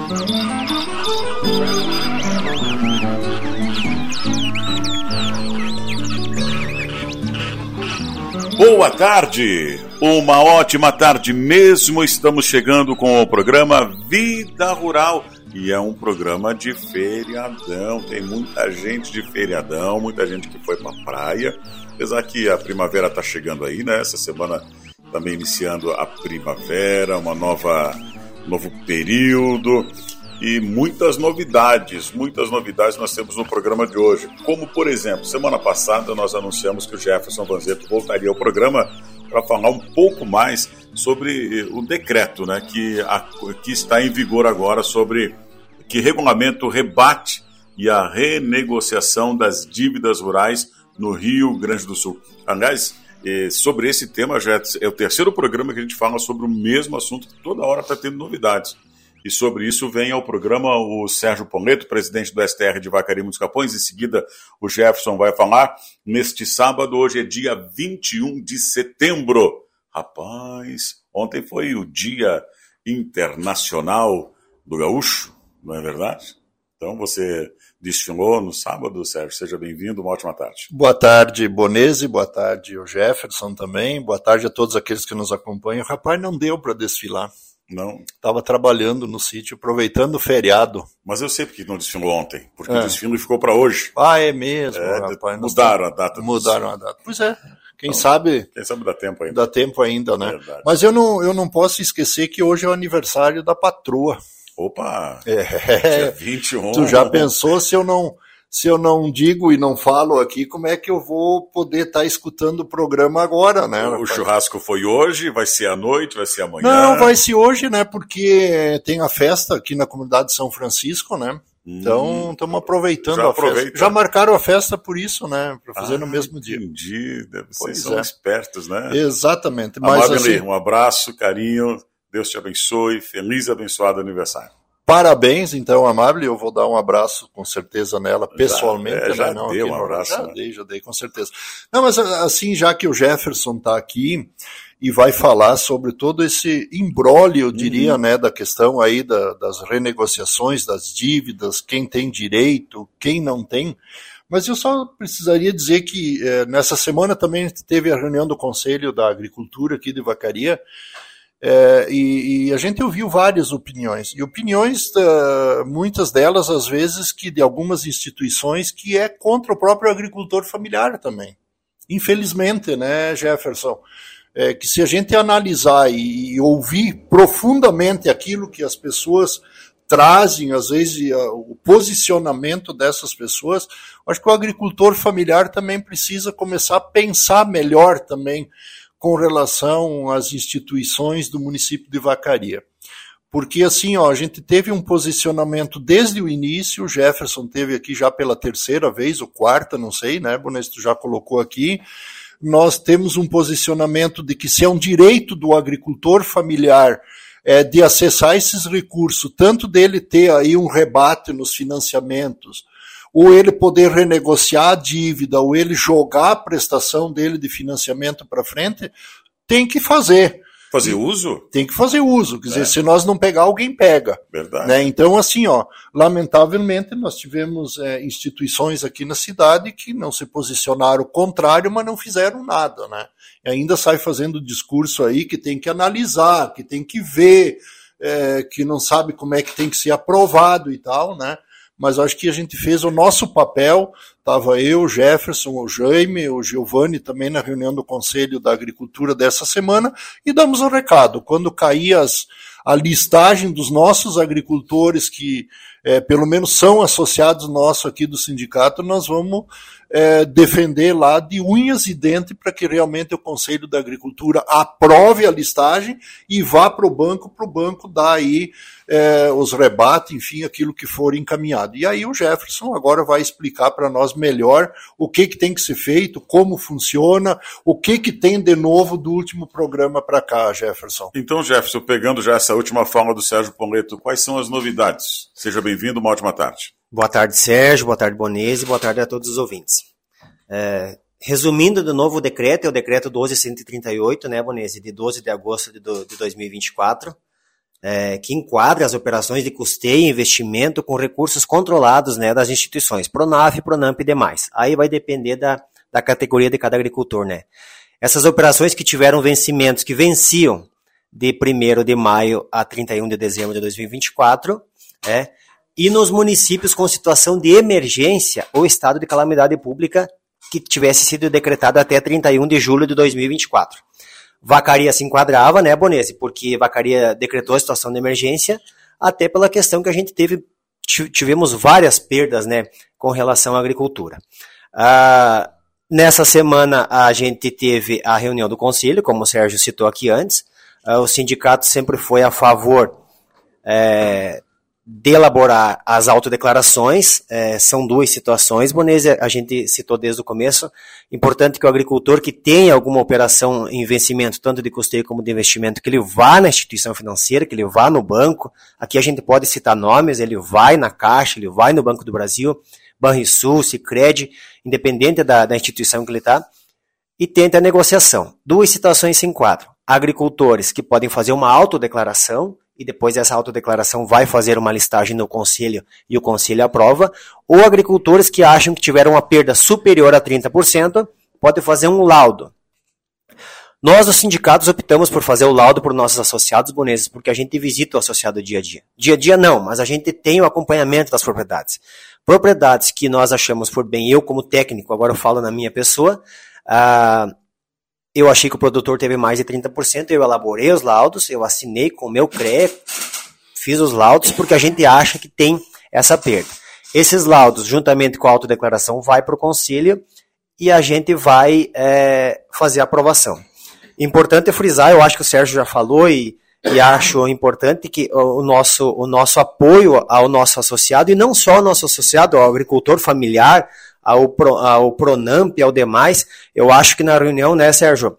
Boa tarde, uma ótima tarde mesmo. Estamos chegando com o programa Vida Rural e é um programa de feriadão. Tem muita gente de feriadão, muita gente que foi pra praia. Apesar que a primavera está chegando aí, né? Essa semana também iniciando a primavera, um novo período. E muitas novidades nós temos no programa de hoje. Como, por exemplo, semana passada nós anunciamos que o Jefferson Vanzeto voltaria ao programa para falar um pouco mais sobre o decreto, né, que está em vigor agora, sobre que regulamenta o rebate e a renegociação das dívidas rurais no Rio Grande do Sul. Aliás, sobre esse tema já é o terceiro programa que a gente fala sobre o mesmo assunto, que toda hora está tendo novidades. E sobre isso vem ao programa o Sérgio Poleto, presidente do STR de Vacaria e Muitos Capões. Em seguida, o Jefferson vai falar neste sábado. Hoje é dia 21 de setembro. Rapaz, ontem foi o Dia Internacional do Gaúcho, não é verdade? Então você desfilou no sábado, Sérgio. Seja bem-vindo, uma ótima tarde. Boa tarde, Bonese, boa tarde, o Jefferson também. Boa tarde a todos aqueles que nos acompanham. Rapaz, não deu para desfilar. Não. Estava trabalhando no sítio, aproveitando o feriado. Mas eu sei porque não desfilou ontem, porque o desfile ficou para hoje. Ah, é mesmo, rapaz. Mudaram a data. Mudaram a data. Pois é. Quem sabe dá tempo ainda. Dá tempo ainda, né? Verdade. Mas eu não posso esquecer que hoje é o aniversário da patroa. Opa! Dia 21. Tu já pensou se eu não digo e não falo aqui, como é que eu vou poder estar escutando o programa agora, né? O churrasco foi hoje, vai ser à noite, vai ser amanhã? Não, vai ser hoje, né? Porque tem a festa aqui na comunidade de São Francisco, né? Então, estamos aproveitando a festa. Já marcaram a festa por isso, né? Para fazer no mesmo dia. Entendi. Vocês são espertos, né? Exatamente. Mas, Amabile, um abraço, carinho, Deus te abençoe, feliz e abençoado aniversário. Parabéns, então, Amável. Eu vou dar um abraço, com certeza, nela, pessoalmente. Já não, deu um abraço. Já dei, com certeza. Não, mas assim, já que o Jefferson está aqui e vai falar sobre todo esse imbróglio, eu diria, né, da questão aí das renegociações, das dívidas, quem tem direito, quem não tem. Mas eu só precisaria dizer que nessa semana também teve a reunião do Conselho da Agricultura aqui de Vacaria, e a gente ouviu várias opiniões, e opiniões, muitas delas, às vezes, que de algumas instituições, que é contra o próprio agricultor familiar também. Infelizmente, né, Jefferson? Que se a gente analisar e ouvir profundamente aquilo que as pessoas trazem, às vezes, o posicionamento dessas pessoas, acho que o agricultor familiar também precisa começar a pensar melhor também com relação às instituições do município de Vacaria. Porque, assim, a gente teve um posicionamento desde o início, o Jefferson teve aqui já pela terceira vez, ou quarta, não sei, né, Bones, tu já colocou aqui. Nós temos um posicionamento de que se é um direito do agricultor familiar de acessar esses recursos, tanto dele ter aí um rebate nos financiamentos, ou ele poder renegociar a dívida, ou ele jogar a prestação dele de financiamento para frente, tem que fazer. Fazer uso? Tem que fazer uso. Quer dizer, se nós não pegar, alguém pega. Verdade. Né? Então, assim, lamentavelmente, nós tivemos instituições aqui na cidade que não se posicionaram contrário, mas não fizeram nada, né? E ainda sai fazendo discurso aí que tem que analisar, que tem que ver, que não sabe como é que tem que ser aprovado e tal, né? Mas acho que a gente fez o nosso papel, estava eu, o Jefferson, o Jaime, o Giovanni também na reunião do Conselho da Agricultura dessa semana, e damos um recado. Quando cair a listagem dos nossos agricultores que pelo menos são associados nossos aqui do sindicato, nós vamos defender lá de unhas e dentes para que realmente o Conselho da Agricultura aprove a listagem e vá para o banco dar aí os rebates, enfim, aquilo que for encaminhado. E aí o Jefferson agora vai explicar para nós melhor o que tem que ser feito, como funciona, o que tem de novo do último programa para cá, Jefferson. Então, Jefferson, pegando já essa última fala do Sérgio Poleto, quais são as novidades? Seja bem-vindo, uma ótima tarde. Boa tarde, Sérgio, boa tarde, Bonese, boa tarde a todos os ouvintes. Resumindo do novo decreto, é o decreto 12.138, né, Bonese, de 12 de agosto de 2024, que enquadre as operações de custeio e investimento com recursos controlados, né, das instituições, Pronaf, Pronamp e demais. Aí vai depender da categoria de cada agricultor, né. Essas operações que tiveram vencimentos, que venciam de 1º de maio a 31 de dezembro de 2024, e nos municípios com situação de emergência ou estado de calamidade pública que tivesse sido decretado até 31 de julho de 2024. Vacaria se enquadrava, né, Bonese? Porque Vacaria decretou a situação de emergência, até pela questão que a gente tivemos várias perdas, né, com relação à agricultura. Nessa semana a gente teve a reunião do Conselho, como o Sérgio citou aqui antes. O sindicato sempre foi a favor de elaborar as autodeclarações. São duas situações, Bonese, a gente citou desde o começo. Importante que o agricultor que tenha alguma operação em vencimento, tanto de custeio como de investimento, que ele vá na instituição financeira, que ele vá no banco. Aqui a gente pode citar nomes, ele vai na Caixa, ele vai no Banco do Brasil, Banrisul, Sicredi, independente da instituição que ele está, e tenta a negociação. Duas situações se enquadram. Agricultores que podem fazer uma autodeclaração, e depois essa autodeclaração vai fazer uma listagem no Conselho e o Conselho aprova, ou agricultores que acham que tiveram uma perda superior a 30%, podem fazer um laudo. Nós, os sindicatos, optamos por fazer o laudo por nossos associados boneses, porque a gente visita o associado dia a dia. Dia a dia não, mas a gente tem o acompanhamento das propriedades. Propriedades que nós achamos por bem, eu como técnico, agora eu falo na minha pessoa, eu achei que o produtor teve mais de 30%, eu elaborei os laudos, eu assinei com o meu CREA, fiz os laudos, porque a gente acha que tem essa perda. Esses laudos, juntamente com a autodeclaração, vai para o Conselho e a gente vai fazer a aprovação. Importante frisar, eu acho que o Sérgio já falou e acho importante que o nosso apoio ao nosso associado, e não só ao nosso associado, ao agricultor familiar, ao Pronamp e ao demais. Eu acho que na reunião, né, Sérgio,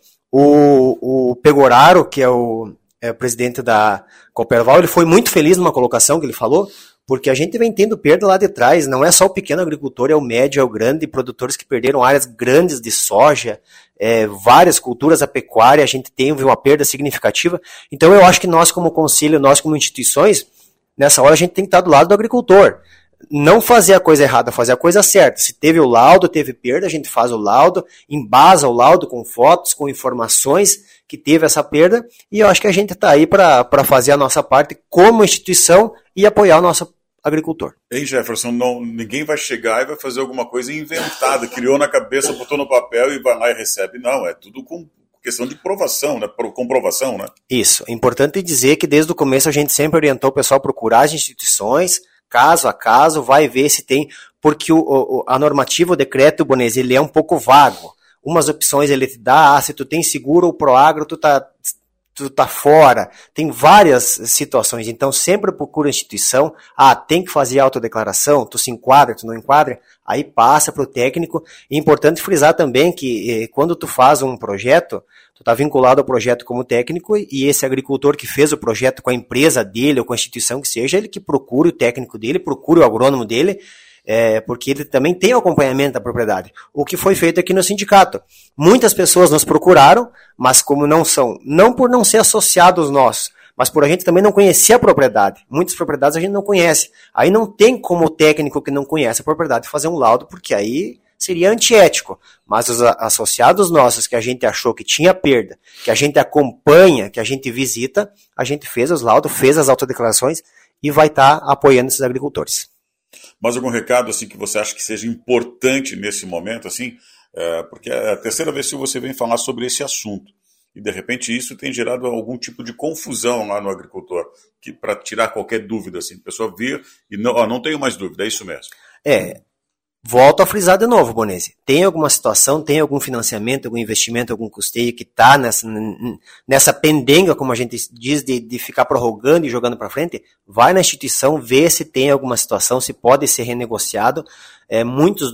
o Pegoraro, que é o presidente da Cooperval, ele foi muito feliz numa colocação que ele falou, porque a gente vem tendo perda lá de trás, não é só o pequeno agricultor, é o médio, é o grande, produtores que perderam áreas grandes de soja, várias culturas, a pecuária, a gente teve uma perda significativa. Então eu acho que nós como conselho, nós como instituições, nessa hora a gente tem que estar do lado do agricultor. Não fazer a coisa errada, fazer a coisa certa. Se teve o laudo, teve perda, a gente faz o laudo, embasa o laudo com fotos, com informações que teve essa perda, e eu acho que a gente está aí para fazer a nossa parte como instituição e apoiar o nosso agricultor. Hein, Jefferson, ninguém vai chegar e vai fazer alguma coisa inventada, criou na cabeça, botou no papel e vai lá e recebe. Não, é tudo com questão de provação, né? Comprovação, né? Isso. É importante dizer que desde o começo a gente sempre orientou o pessoal a procurar as instituições, caso a caso, vai ver se tem, porque a normativa, o decreto, Bonese, ele é um pouco vago. Umas opções ele te dá, se tu tem seguro ou Proagro, tu tá fora. Tem várias situações, então sempre procura a instituição, tem que fazer autodeclaração, tu se enquadra, tu não enquadra, aí passa para o técnico. É importante frisar também que quando tu faz um projeto, tu está vinculado ao projeto como técnico, e esse agricultor que fez o projeto com a empresa dele ou com a instituição que seja, ele que procure o técnico dele, procure o agrônomo dele, porque ele também tem o acompanhamento da propriedade. O que foi feito aqui no sindicato. Muitas pessoas nos procuraram, mas como não são, não por não ser associados nossos, mas por a gente também não conhecer a propriedade. Muitas propriedades a gente não conhece. Aí não tem como o técnico que não conhece a propriedade fazer um laudo, porque aí seria antiético. Mas os associados nossos que a gente achou que tinha perda, que a gente acompanha, que a gente visita, a gente fez os laudos, fez as autodeclarações e vai estar apoiando esses agricultores. Mais algum recado assim que você acha que seja importante nesse momento, assim, porque é a terceira vez que você vem falar sobre esse assunto, e de repente isso tem gerado algum tipo de confusão lá no agricultor, para tirar qualquer dúvida, assim, a pessoa vir e não tenho mais dúvida, é isso mesmo. Volto a frisar de novo, Bonese. Tem alguma situação, tem algum financiamento, algum investimento, algum custeio que está nessa pendenga, como a gente diz, de ficar prorrogando e jogando para frente? Vai na instituição, vê se tem alguma situação, se pode ser renegociado. Muitos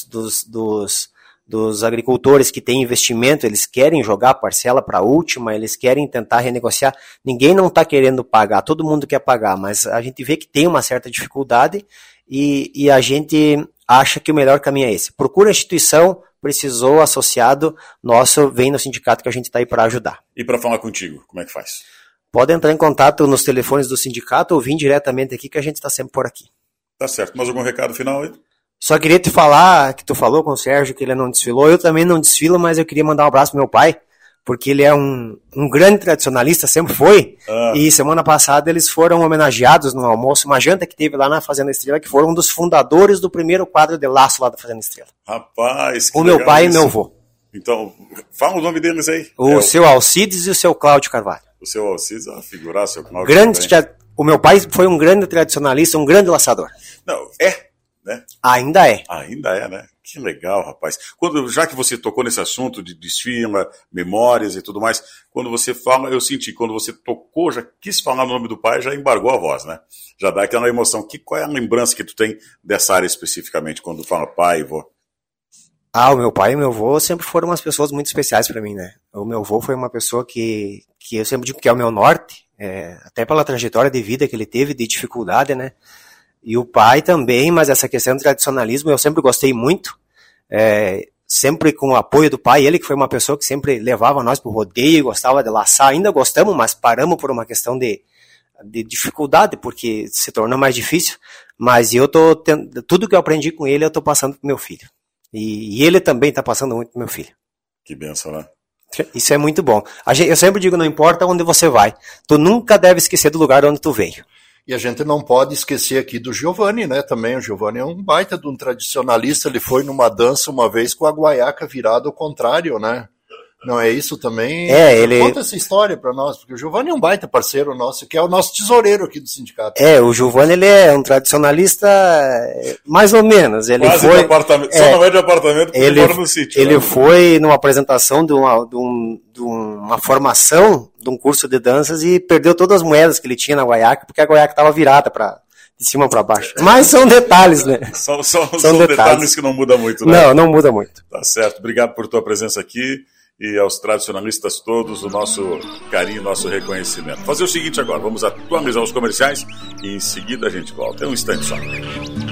dos agricultores que têm investimento, eles querem jogar a parcela para a última, eles querem tentar renegociar. Ninguém não está querendo pagar, todo mundo quer pagar, mas a gente vê que tem uma certa dificuldade e a gente acha que o melhor caminho é esse. Procura a instituição, precisou, associado nosso, vem no sindicato que a gente está aí para ajudar. E para falar contigo, como é que faz? Pode entrar em contato nos telefones do sindicato ou vir diretamente aqui, que a gente está sempre por aqui. Tá certo. Mais algum recado final aí? Só queria te falar, que tu falou com o Sérgio que ele não desfilou. Eu também não desfilo, mas eu queria mandar um abraço pro meu pai, porque ele é um grande tradicionalista, sempre foi. E semana passada eles foram homenageados no almoço, uma janta que teve lá na Fazenda Estrela, que foram um dos fundadores do primeiro quadro de laço lá da Fazenda Estrela. Rapaz, que o meu pai isso. E meu avô. Então, fala o nome deles aí. O seu Alcides e o seu Cláudio Carvalho. O seu Alcides, figurar, seu Cláudio. O meu pai foi um grande tradicionalista, um grande laçador. Não, né? Ainda é. Ainda é, né? Que legal, rapaz. Já que você tocou nesse assunto de desfila, memórias e tudo mais, quando você fala, eu senti, quando você tocou, já quis falar o nome do pai, já embargou a voz, né? Já dá aquela emoção. Qual é a lembrança que tu tem dessa área especificamente, quando fala pai e vô? O meu pai e meu avô sempre foram umas pessoas muito especiais para mim, né? O meu avô foi uma pessoa que eu sempre digo que é o meu norte, até pela trajetória de vida que ele teve, de dificuldade, né? E o pai também, mas essa questão do tradicionalismo eu sempre gostei muito, sempre com o apoio do pai, ele que foi uma pessoa que sempre levava nós pro rodeio, gostava de laçar, ainda gostamos, mas paramos por uma questão de dificuldade, porque se tornou mais difícil, mas tudo que eu aprendi com ele eu tô passando pro meu filho. E ele também tá passando muito pro meu filho. Que benção, né? Isso é muito bom. Eu sempre digo, não importa onde você vai, tu nunca deve esquecer do lugar onde tu veio. E a gente não pode esquecer aqui do Giovanni, né? Também o Giovanni é um baita de um tradicionalista. Ele foi numa dança uma vez com a guaiaca virada ao contrário, né? Não é isso também? Ele... Conta essa história para nós, porque o Giovanni é um baita parceiro nosso, que é o nosso tesoureiro aqui do sindicato. O Giovanni, ele é um tradicionalista mais ou menos. Ele quase foi, de apartamento, só não é de apartamento porque ele mora no sítio. Ele foi numa apresentação de uma formação de um curso de danças e perdeu todas as moedas que ele tinha na guaiaca, porque a guaiaca estava virada de cima para baixo. Mas são detalhes, né? São detalhes que não mudam muito, né? Não muda muito. Tá certo. Obrigado por tua presença aqui. E aos tradicionalistas todos, o nosso carinho, o nosso reconhecimento. Fazer o seguinte agora, vamos atualizar os comerciais e em seguida a gente volta. É um instante só.